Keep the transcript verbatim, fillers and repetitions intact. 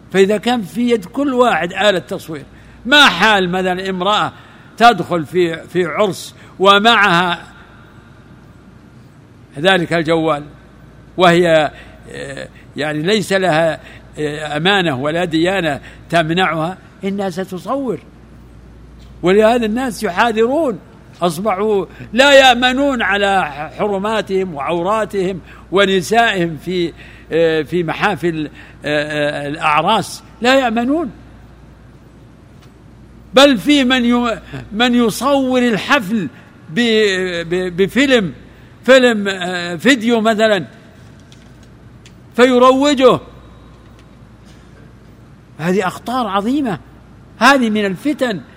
فإذا كان في يد كل واحد آلة تصوير، ما حال مثلا امرأة تدخل في في عرس ومعها ذلك الجوال وهي يعني ليس لها أمانة ولا ديانة تمنعها، إنها ستصور. ولهذا الناس يحاذرون، أصبحوا لا يأمنون على حرماتهم وعوراتهم ونسائهم في في محافل الأعراس، لا يأمنون. بل في من من يصور الحفل بفيلم فيلم فيديو مثلا فيروجه. هذه أخطار عظيمة، هذه من الفتن